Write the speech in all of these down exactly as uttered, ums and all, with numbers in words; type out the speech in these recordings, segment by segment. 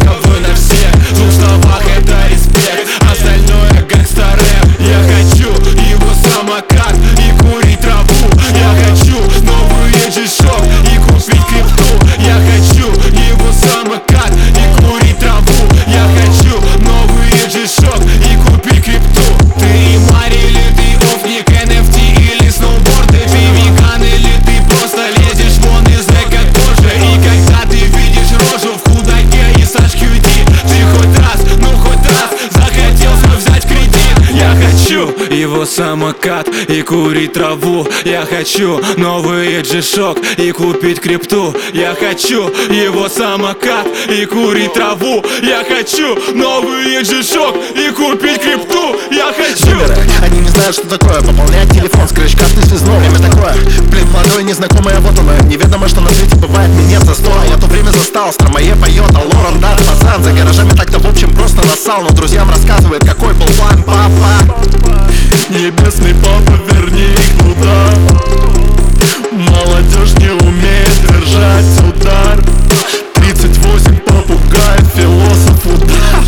одинаковы на всех. В двух словах это респект, остальное гангста-рэп. Я хочу его самокат и курить траву. Я хочу новый G-Shock и купить крипту. Я хочу его самокат и курить траву. Я хочу новый G-Shock и купить крипту. Ты мари или ты офник, эн эф ти или сноуборды? Ты веган или ты просто лезешь вон из эко кожи? И когда ты видишь рожу в худаке и с эйч кью ди, ты хоть раз, ну хоть раз захотел свой взять кредит. Я хочу его самокат и курить траву. Я хочу новый G-Shock и купить крипту. Я хочу его самокат и курить траву. Я хочу новый G-Shock и купить крипту. Я хочу. Они не знают, что такое пополнять телефон, скретч карты связного. Время такое, блин, молодой, незнакомый, а вот оно. Неведомо, что на свете бывает, минет за сто. Я то время застал, Стромае поет, алло, рандат, пацан. За гаражами так-то в общем просто нассал, но друзьям рассказывает, какой был план, папа. Небесный папа, верни их туда. Молодежь не умеет держать удар. Тридцать восемь попугаев, философ удар.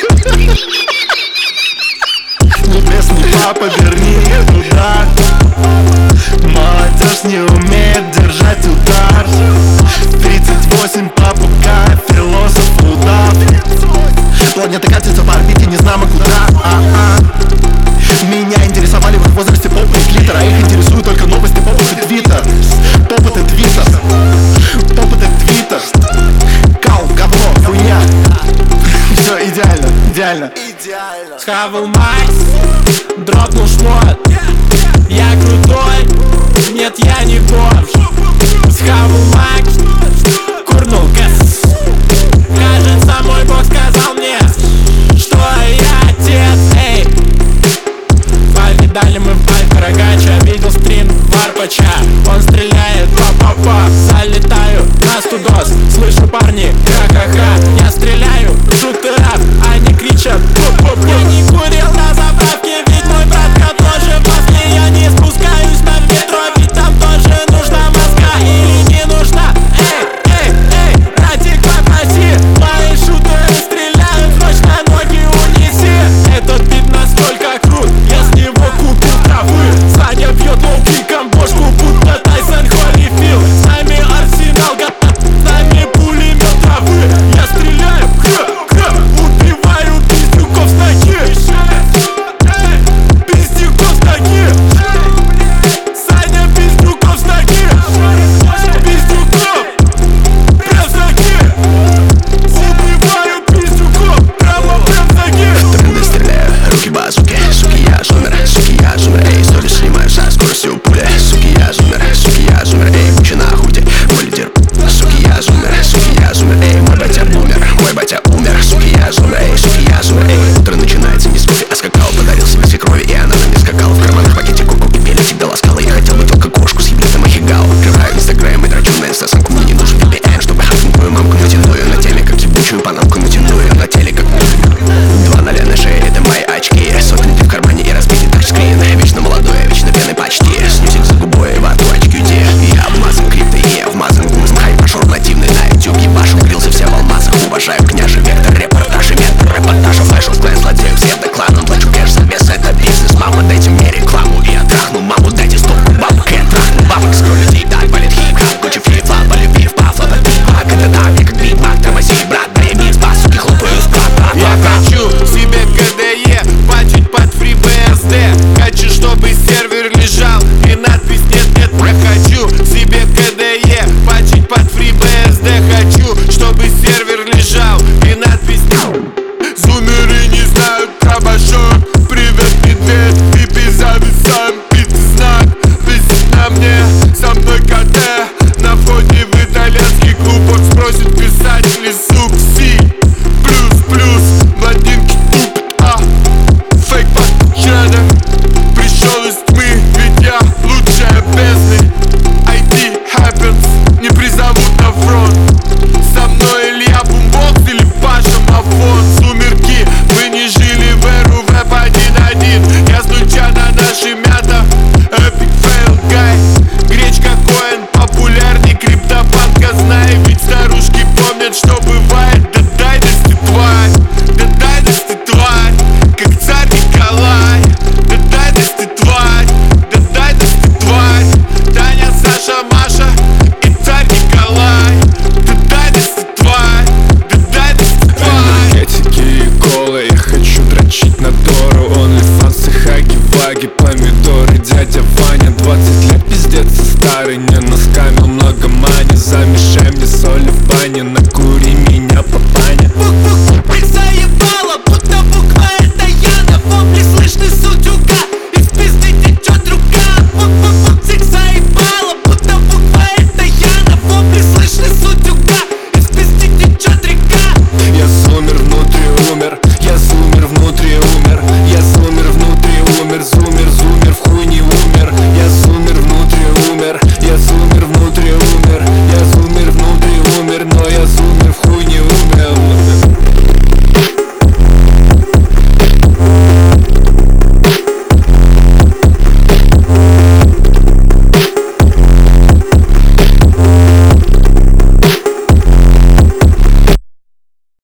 Небесный папа, верни их туда. Молодежь не умеет держать удар. Тридцать восемь попугаев, философ удар. Планета катится по орбите, не знамо куда. А-а. Меня интересовали в их возрасте попы и клитор, а их интересуют только новости попы и твиттер. Попы и твиттер. Попы и твиттер. Кал, говно, хуйня. Все идеально, идеально. Схавал Макс, дропнул шмот. Я крутой, нет, я не бомж. Схавал Макс, курнул газ. Кажется, мой бог сказал мне, что я отец, эй. Повидали мы в Альфа Рогача, видел стрим Варпача. Он стреляет, па-па-па, залетаю на студос. Слышу, парни, ха-ха-ха. Я стреляю в шутеров, они кричат пу-пу-пу. Я не курил на заправке, ведь мой братка тоже в Москве. Я не спускаюсь на метро, ведь там тоже нужна мозга. Или не нужна, эй, эй, эй, братик, попроси. Мои шутеры стреляют, в ночь на ноги унеси. Этот бит настолько крут, я с него купил травы. Саня бьет лоу-киком бошку, будто Тайсон Холлифилд. С нами Арсенал готов, с нами пулемет травы. Я стреляю, ха-ха, убиваю пиздюков с ноги. Пиздюков с ноги. Саня пиздюков с ноги. Пиздюков прям с ноги. Убиваю пиздюков прямо прям с ноги. Тренды стреляю, руки базуки. Суки, я зумер, суки, я зумер. Эй, историю снимаю со скоростью пули. Суки, я зумер, суки, я зумер. Эй, бучи на худе, мой лидер. Суки, я зумер, суки, я зумер. Эй, мой батя умер, мой батя умер. Суки, я зумер, эй, суки, я зумер. Эй, утро начинается не с кофе, а с какао. Подарил себе свекрови, и она на мне скакала. В карманах пакете коку и пели всегда ласкала. Я хотел бы только кошку с ебитым ахигао. Открываю инстаграм и драчу на инстасамку. Мне не нужен ви пи эн, чтобы хакнуть мою мамку. Натяну ее на теле, как ебучую панамку. Натяну ее на теле, как два ноля на шее, это мои очки. Сотни в кармане и разбитый тачскрин. Вечно молодой, вечно пьяный почти. Снюсик за губой, вату очки где. Я обмазан криптой, я вмазан гумс. Хай пошел нативный на ютуб. Ебашу, грелся все в алмазах. Уважаю княжий вектор, репортажи, метр репортажа. Флэш, клан, злодею, всем докладом. Плачу кэш за вес, это бизнес. Мама, дайте мне рекламу. И я трахну маму, дайте стопку бабок. Я трахну бабок, скроллю дип, дай, полет хип-хап. Куча флип-флап, полюбив, пафла, бак. Это так, я как бит-бак, тормози, брат. Дай бит, спас, суки, хлопаю, склад, брат. Я хочу себе ка дэ е, пачить под фри бэ эс дэ. Хочу, чтобы сервер лежал и надпись нет-нет. Я хочу себе ка дэ е, пачить под фри бэ эс дэ. Хочу, чтобы сервер лежал и надпись. Зумеры не знают про баги, помидоры